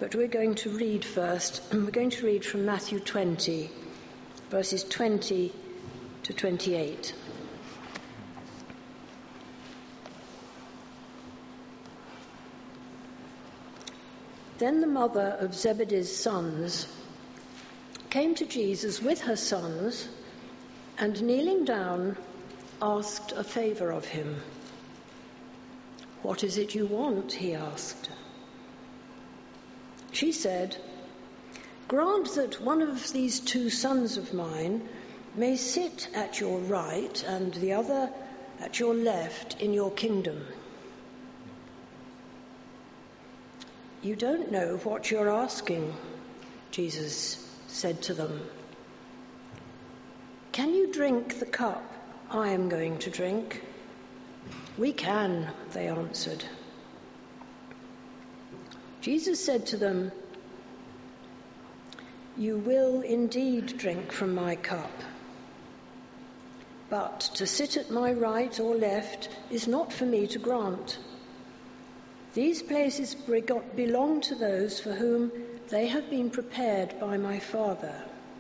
But we're going to read first. We're going to read from Matthew 20, verses 20 to 28. Then the mother of Zebedee's sons came to Jesus with her sons, and kneeling down, asked a favour of him. "What is it you want?" he asked. She said, "Grant that one of these two sons of mine may sit at your right and the other at your left in your kingdom." "You don't know what you're asking," Jesus said to them. "Can you drink the cup I am going to drink?" "We can," they answered. Jesus said to them, "You will indeed drink from my cup, but to sit at my right or left is not for me to grant. These places belong to those for whom they have been prepared by my Father."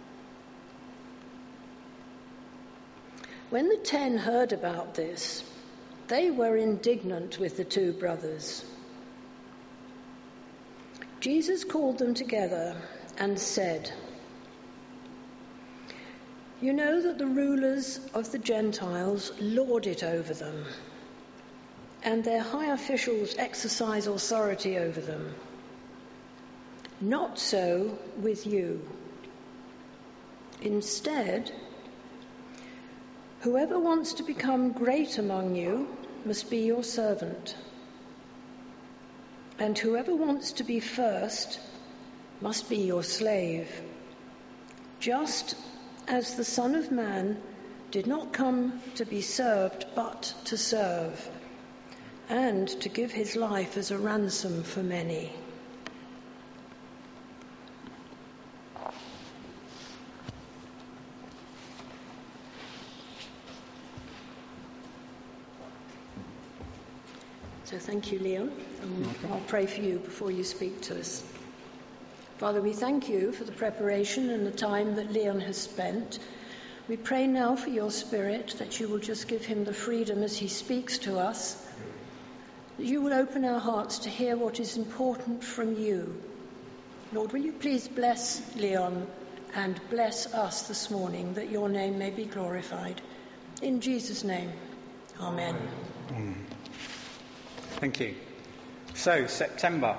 When the 10 heard about this, they were indignant with the 2 brothers. Jesus called them together and said, "You know that the rulers of the Gentiles lord it over them, and their high officials exercise authority over them. Not so with you. Instead, whoever wants to become great among you must be your servant, and whoever wants to be first must be your slave, just as the Son of Man did not come to be served but to serve, and to give his life as a ransom for many." So thank you, Leon. I'll pray for you before you speak to us. Father, we thank you for the preparation and the time that Leon has spent. We pray now for your Spirit, that you will just give him the freedom as he speaks to us, that you will open our hearts to hear what is important from you. Lord, will you please bless Leon and bless us this morning, that your name may be glorified. In Jesus' name, amen. Thank you. So, September.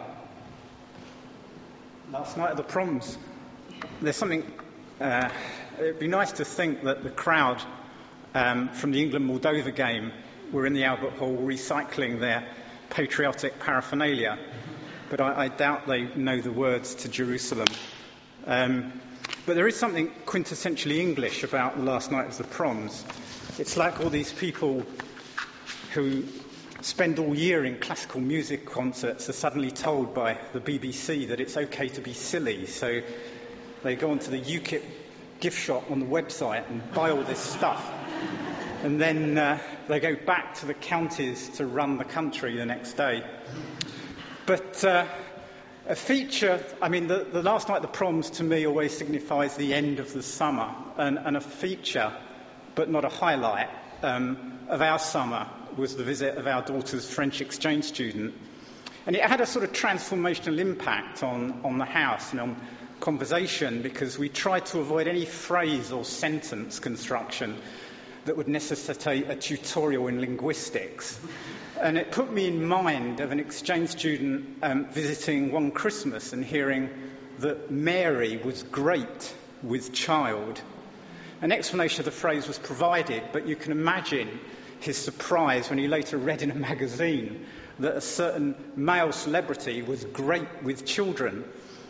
Last night at the proms. There's something... it'd be nice to think that the crowd from the England-Moldova game were in the Albert Hall recycling their patriotic paraphernalia. But I doubt they know the words to Jerusalem. But there is something quintessentially English about last night of the proms. It's like all these people who spend all year in classical music concerts are suddenly told by the BBC that it's okay to be silly. So they go onto the UKIP gift shop on the website and buy all this stuff. And then they go back to the counties to run the country the next day. But a feature, the last night the proms to me always signifies the end of the summer. And a feature, but not a highlight, of our summer was the visit of our daughter's French exchange student. And it had a sort of transformational impact on the house and on conversation, because we tried to avoid any phrase or sentence construction that would necessitate a tutorial in linguistics. And it put me in mind of an exchange student visiting one Christmas and hearing that Mary was great with child. An explanation of the phrase was provided, but you can imagine his surprise when he later read in a magazine that a certain male celebrity was great with children.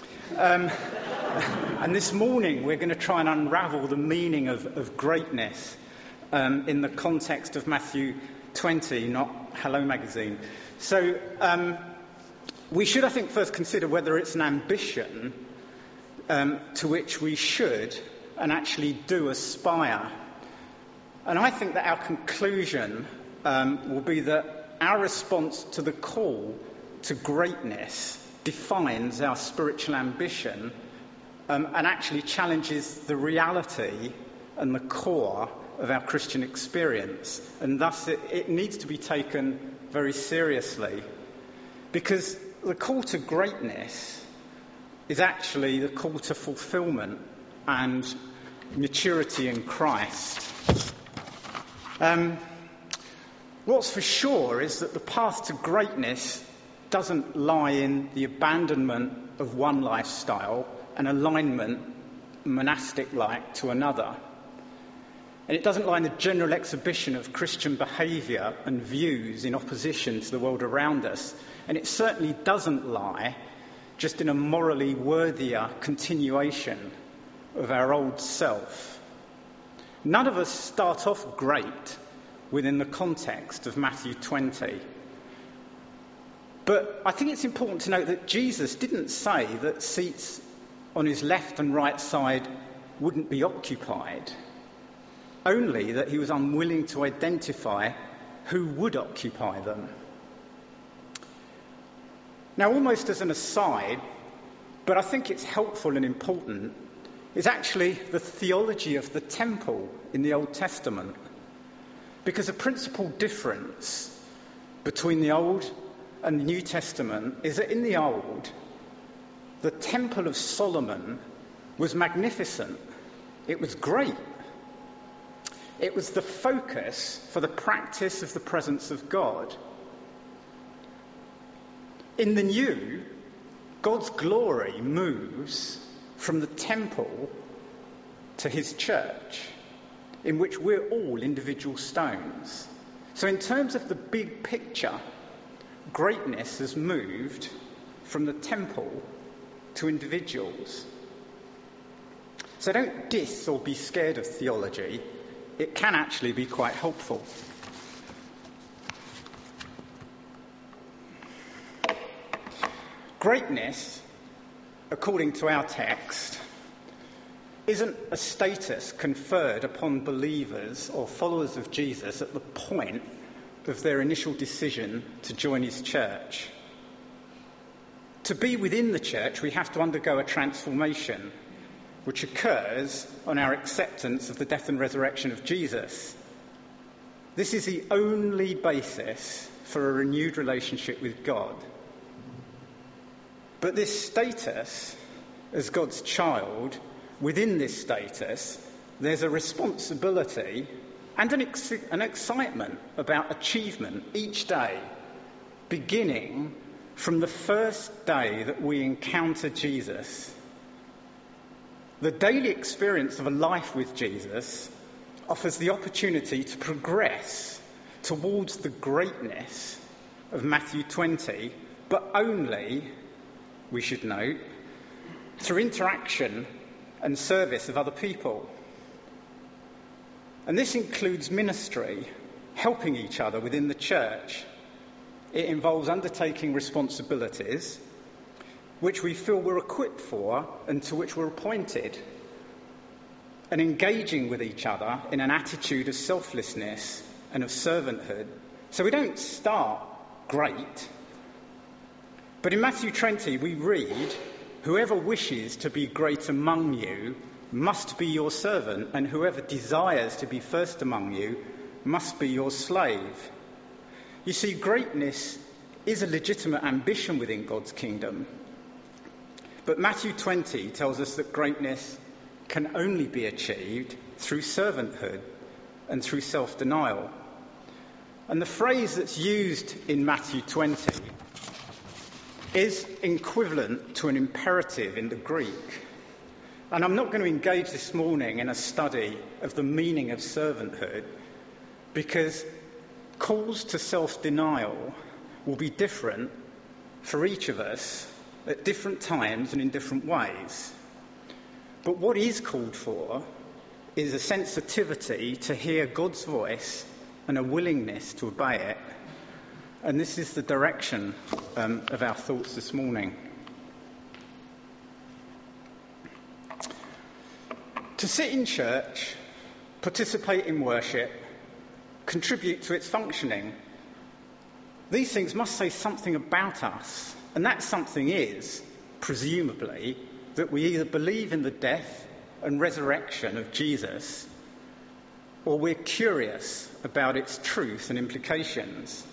And this morning we're going to try and unravel the meaning of greatness in the context of Matthew 20, not Hello Magazine. So we should, I think, first consider whether it's an ambition to which we should and actually do aspire. And I think that our conclusion will be that our response to the call to greatness defines our spiritual ambition and actually challenges the reality and the core of our Christian experience. And thus it needs to be taken very seriously, because the call to greatness is actually the call to fulfillment and maturity in Christ. What's for sure is that the path to greatness doesn't lie in the abandonment of one lifestyle and alignment, monastic-like, to another. And it doesn't lie in the general exhibition of Christian behaviour and views in opposition to the world around us. And it certainly doesn't lie just in a morally worthier continuation of our old self. None of us start off great within the context of Matthew 20. But I think it's important to note that Jesus didn't say that seats on his left and right side wouldn't be occupied, only that he was unwilling to identify who would occupy them. Now, almost as an aside, but I think it's helpful and important, is actually the theology of the temple in the Old Testament. Because a principal difference between the Old and the New Testament is that in the Old, the Temple of Solomon was magnificent. It was great. It was the focus for the practice of the presence of God. In the New, God's glory moves from the temple to his church, in which we're all individual stones. So in terms of the big picture, greatness has moved from the temple to individuals. So don't diss or be scared of theology. It can actually be quite helpful. Greatness, according to our text, isn't a status conferred upon believers or followers of Jesus at the point of their initial decision to join his church. To be within the church, we have to undergo a transformation, which occurs on our acceptance of the death and resurrection of Jesus. This is the only basis for a renewed relationship with God. But this status, as God's child, within this status, there's a responsibility and an excitement about achievement each day, beginning from the first day that we encounter Jesus. The daily experience of a life with Jesus offers the opportunity to progress towards the greatness of Matthew 20, but only, we should note, through interaction and service of other people. And this includes ministry, helping each other within the church. It involves undertaking responsibilities which we feel we're equipped for and to which we're appointed, and engaging with each other in an attitude of selflessness and of servanthood. So we don't start great. But in Matthew 20 we read, "Whoever wishes to be great among you must be your servant, and whoever desires to be first among you must be your slave." You see, greatness is a legitimate ambition within God's kingdom. But Matthew 20 tells us that greatness can only be achieved through servanthood and through self-denial. And the phrase that's used in Matthew 20 is equivalent to an imperative in the Greek. And I'm not going to engage this morning in a study of the meaning of servanthood, because calls to self-denial will be different for each of us at different times and in different ways. But what is called for is a sensitivity to hear God's voice and a willingness to obey it. And this is the direction of our thoughts this morning. To sit in church, participate in worship, contribute to its functioning, these things must say something about us And that something is, presumably, that we either believe in the death and resurrection of Jesus, or we're curious about its truth and implications.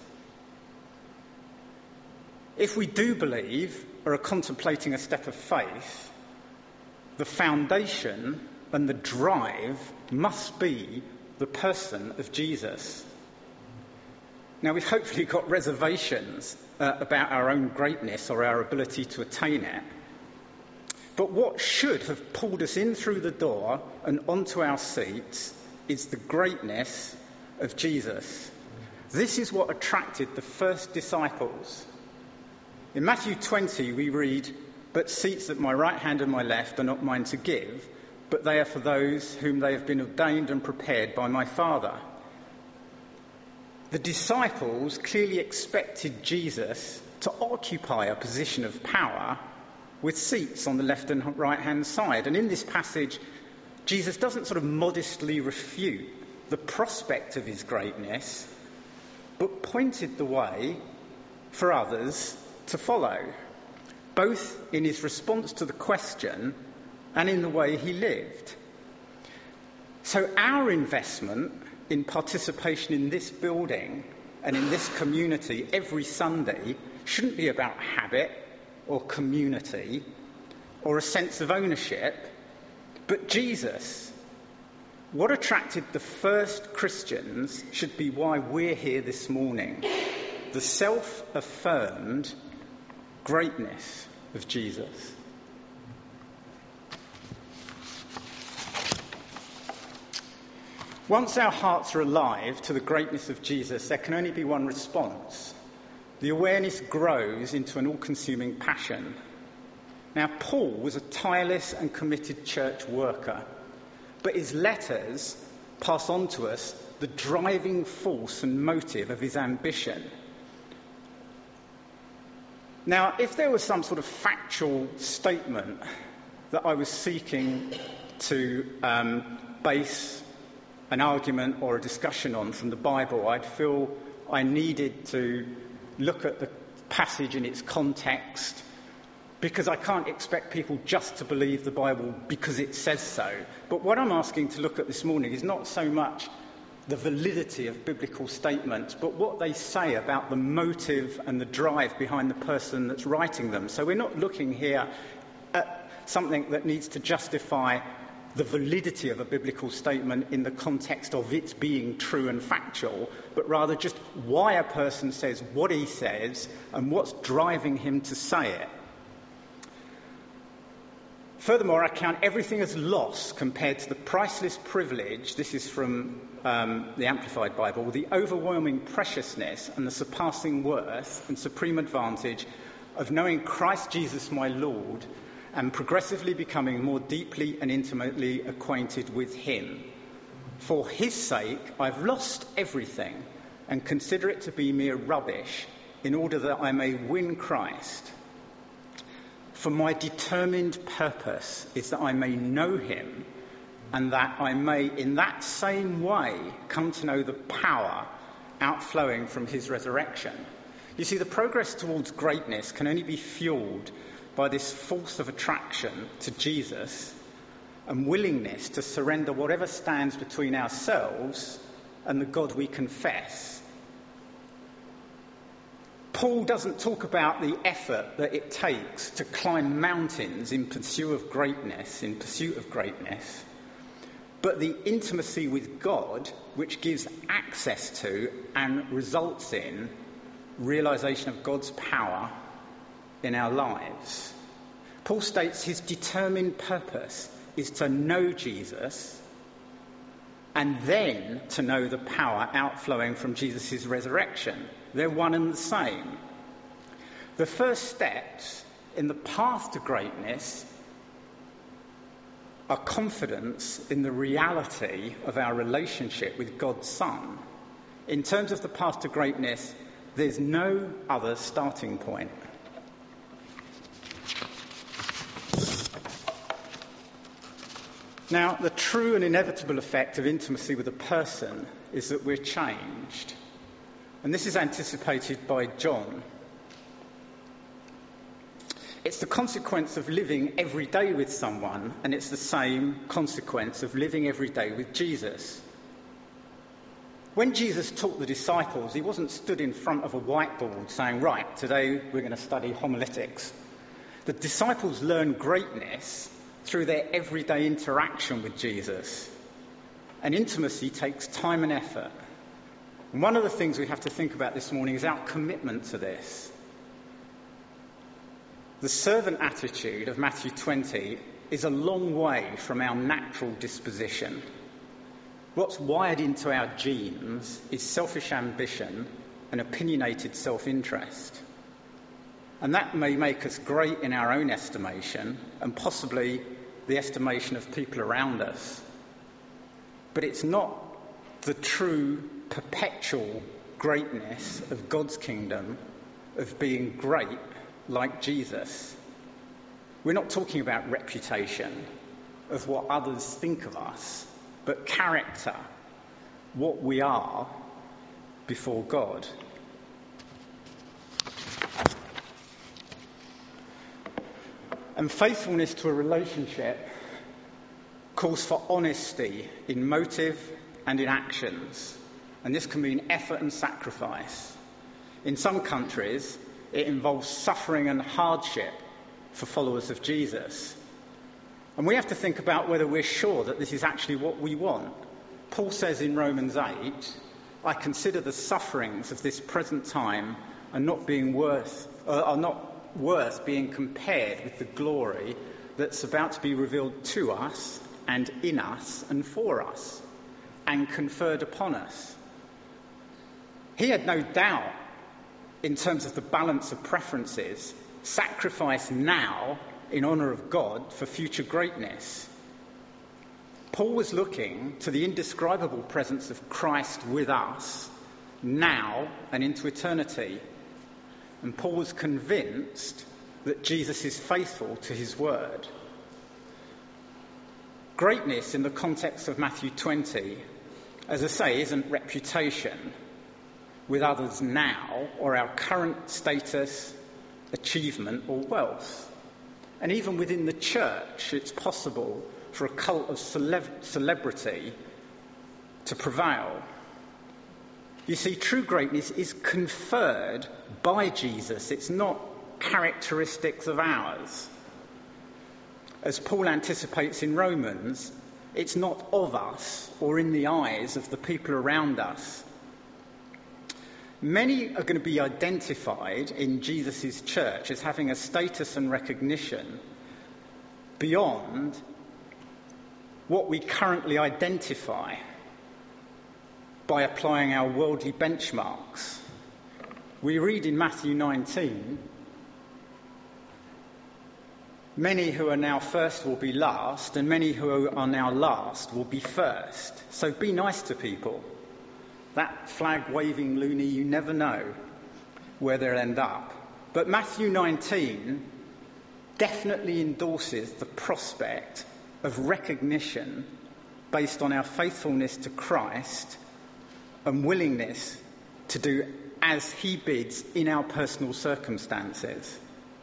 If we do believe or are contemplating a step of faith, the foundation and the drive must be the person of Jesus. Now, we've hopefully got reservations about our own greatness or our ability to attain it. But what should have pulled us in through the door and onto our seats is the greatness of Jesus. This is what attracted the first disciples. In Matthew 20, we read, "But seats at my right hand and my left are not mine to give, but they are for those whom they have been ordained and prepared by my Father." The disciples clearly expected Jesus to occupy a position of power with seats on the left and right-hand side. And in this passage, Jesus doesn't sort of modestly refute the prospect of his greatness, but pointed the way for others to follow, both in his response to the question and in the way he lived. So our investment in participation in this building and in this community every Sunday shouldn't be about habit or community or a sense of ownership, but Jesus. What attracted the first Christians should be why we're here this morning. The self-affirmed greatness of Jesus. Once our hearts are alive to the greatness of Jesus, there can only be one response. The awareness grows into an all-consuming passion. Now, Paul was a tireless and committed church worker, but his letters pass on to us the driving force and motive of his ambition. Now, if there was some sort of factual statement that I was seeking to base an argument or a discussion on from the Bible, I'd feel I needed to look at the passage in its context, because I can't expect people just to believe the Bible because it says so. But what I'm asking to look at this morning is not so much the validity of biblical statements, but what they say about the motive and the drive behind the person that's writing them. So we're not looking here at something that needs to justify the validity of a biblical statement in the context of its being true and factual, but rather just why a person says what he says and what's driving him to say it. Furthermore, I count everything as loss compared to the priceless privilege, this is from the Amplified Bible, the overwhelming preciousness and the surpassing worth and supreme advantage of knowing Christ Jesus my Lord and progressively becoming more deeply and intimately acquainted with him. For his sake, I've lost everything and consider it to be mere rubbish in order that I may win Christ. For my determined purpose is that I may know him and that I may in that same way come to know the power outflowing from his resurrection. You see, the progress towards greatness can only be fueled by this force of attraction to Jesus and willingness to surrender whatever stands between ourselves and the God we confess. Paul doesn't talk about the effort that it takes to climb mountains in pursuit of greatness, but the intimacy with God which gives access to and results in realization of God's power in our lives. Paul states his determined purpose is to know Jesus and then to know the power outflowing from Jesus' resurrection. They're one and the same. The first steps in the path to greatness are confidence in the reality of our relationship with God's Son. In terms of the path to greatness, there's no other starting point. Now, the true and inevitable effect of intimacy with a person is that we're changed. And this is anticipated by John. It's the consequence of living every day with someone, and it's the same consequence of living every day with Jesus. When Jesus taught the disciples, he wasn't stood in front of a whiteboard saying, right, today we're going to study homiletics. The disciples learned greatness through their everyday interaction with Jesus. And intimacy takes time and effort. And one of the things we have to think about this morning is our commitment to this. The servant attitude of Matthew 20 is a long way from our natural disposition. What's wired into our genes is selfish ambition and opinionated self-interest. And that may make us great in our own estimation and possibly the estimation of people around us. But it's not the true perpetual greatness of God's kingdom of being great like Jesus. We're not talking about reputation, of what others think of us, but character, what we are before God. And faithfulness to a relationship calls for honesty in motive and in actions. And this can mean effort and sacrifice. In some countries, it involves suffering and hardship for followers of Jesus. And we have to think about whether we're sure that this is actually what we want. Paul says in Romans 8, I consider the sufferings of this present time are not worth being compared with the glory that's about to be revealed to us and in us and for us and conferred upon us. He had no doubt in terms of the balance of preferences, sacrifice now in honour of God for future greatness. Paul was looking to the indescribable presence of Christ with us now and into eternity. And Paul was convinced that Jesus is faithful to his word. Greatness in the context of Matthew 20, as I say, isn't reputation with others now or our current status, achievement or wealth. And even within the church, it's possible for a cult of celebrity to prevail. You see, true greatness is conferred by Jesus. It's not characteristics of ours. As Paul anticipates in Romans, it's not of us or in the eyes of the people around us. Many are going to be identified in Jesus' church as having a status and recognition beyond what we currently identify by applying our worldly benchmarks. We read in Matthew 19, many who are now first will be last, and many who are now last will be first. So be nice to people. That flag-waving loony, you never know where they'll end up. But Matthew 19 definitely endorses the prospect of recognition based on our faithfulness to Christ and willingness to do as he bids in our personal circumstances.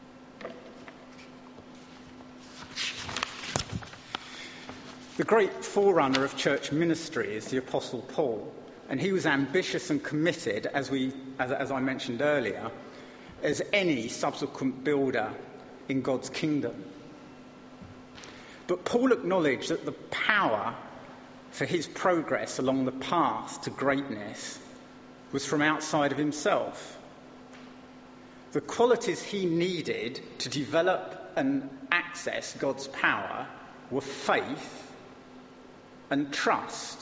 The great forerunner of church ministry is the Apostle Paul. And he was ambitious and committed, as I mentioned earlier, as any subsequent builder in God's kingdom. But Paul acknowledged that the power for his progress along the path to greatness was from outside of himself. The qualities he needed to develop and access God's power were faith and trust.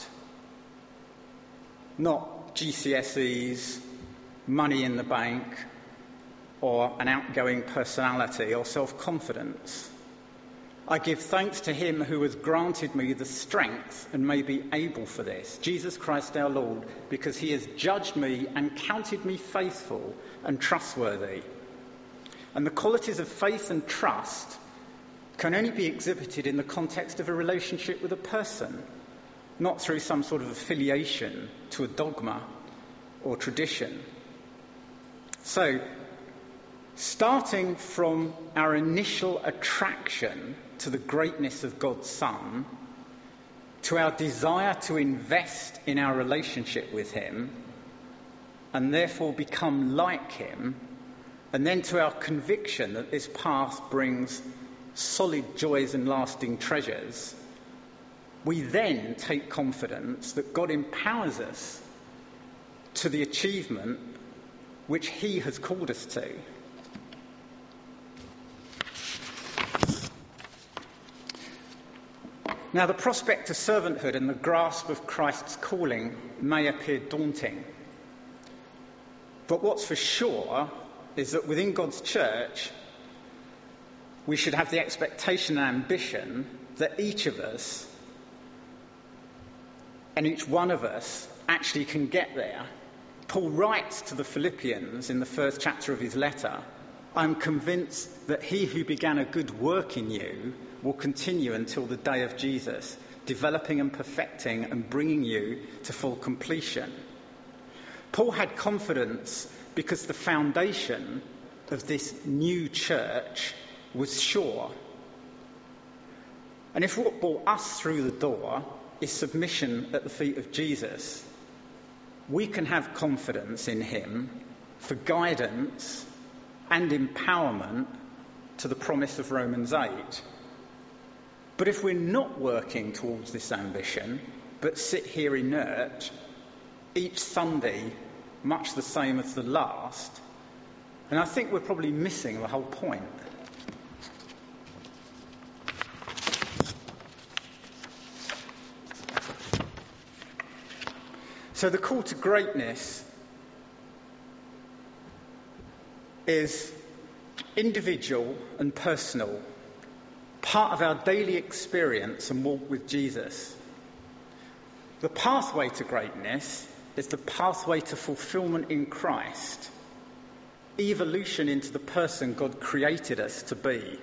Not GCSEs, money in the bank, or an outgoing personality or self-confidence. I give thanks to him who has granted me the strength and may be able for this, Jesus Christ our Lord, because he has judged me and counted me faithful and trustworthy. And the qualities of faith and trust can only be exhibited in the context of a relationship with a person, not through some sort of affiliation to a dogma or tradition. So, starting from our initial attraction to the greatness of God's Son, to our desire to invest in our relationship with him and therefore become like him, and then to our conviction that this path brings solid joys and lasting treasures, we then take confidence that God empowers us to the achievement which he has called us to. Now, the prospect of servanthood and the grasp of Christ's calling may appear daunting. But what's for sure is that within God's church, we should have the expectation and ambition that each of us and each one of us actually can get there. Paul writes to the Philippians in the first chapter of his letter, "I'm convinced that he who began a good work in you will continue until the day of Jesus, developing and perfecting and bringing you to full completion." Paul had confidence because the foundation of this new church was sure. And if what brought us through the door is submission at the feet of Jesus, we can have confidence in him for guidance and empowerment to the promise of Romans 8. But if we're not working towards this ambition, but sit here inert, each Sunday much the same as the last, and I think we're probably missing the whole point. So the call to greatness is individual and personal, part of our daily experience and walk with Jesus. The pathway to greatness is the pathway to fulfillment in Christ, evolution into the person God created us to be.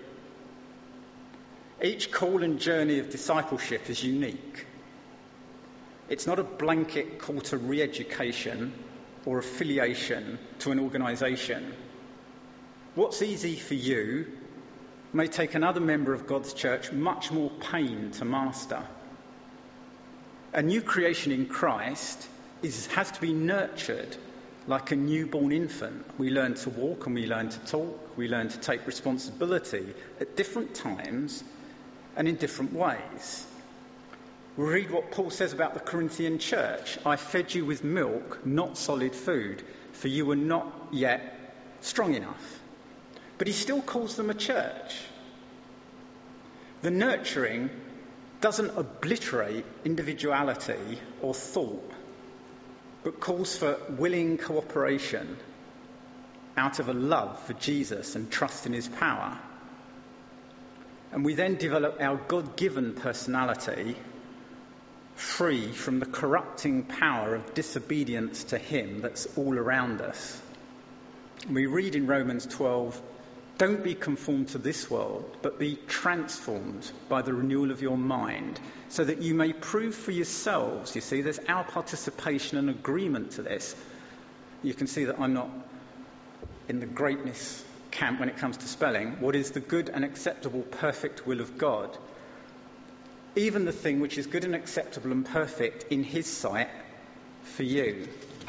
Each call and journey of discipleship is unique. It's not a blanket call to re-education or affiliation to an organisation. What's easy for you may take another member of God's church much more pain to master. A new creation in Christ has to be nurtured like a newborn infant. We learn to walk and we learn to talk. We learn to take responsibility at different times and in different ways. We read what Paul says about the Corinthian church. "I fed you with milk, not solid food, for you were not yet strong enough." But he still calls them a church. The nurturing doesn't obliterate individuality or thought, but calls for willing cooperation out of a love for Jesus and trust in his power. And we then develop our God-given personality free from the corrupting power of disobedience to him that's all around us. We read in Romans 12, "Don't be conformed to this world, but be transformed by the renewal of your mind, so that you may prove for yourselves." You see, there's our participation and agreement to this. You can see that I'm not in the greatness camp when it comes to spelling. What is the good and acceptable, perfect will of God? Even the thing which is good and acceptable and perfect in his sight for you.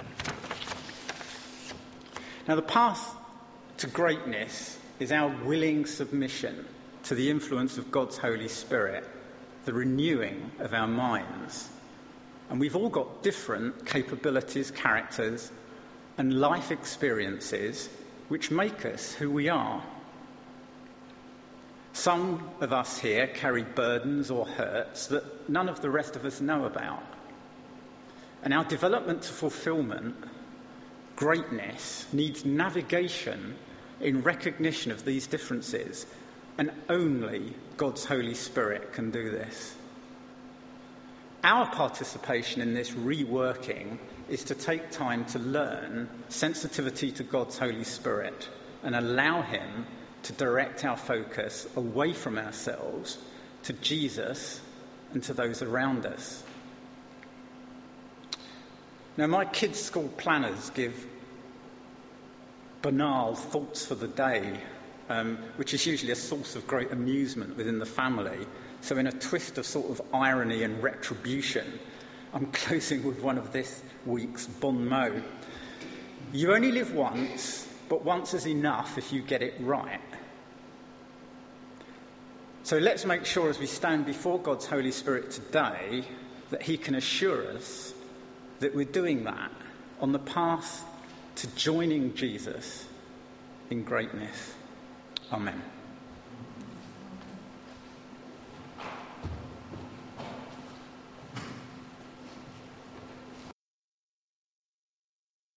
Now, the path to greatness is our willing submission to the influence of God's Holy Spirit, the renewing of our minds. And we've all got different capabilities, characters, and life experiences which make us who we are. Some of us here carry burdens or hurts that none of the rest of us know about. And our development to fulfillment, greatness, needs navigation in recognition of these differences, and only God's Holy Spirit can do this. Our participation in this reworking is to take time to learn sensitivity to God's Holy Spirit and allow him to direct our focus away from ourselves to Jesus and to those around us. Now, my kids' school planners give banal thoughts for the day, which is usually a source of great amusement within the family. So in a twist of sort of irony and retribution, I'm closing with one of this week's bon mots. You only live once, but once is enough if you get it right. So let's make sure as we stand before God's Holy Spirit today that he can assure us that we're doing that on the path to joining Jesus in greatness. Amen.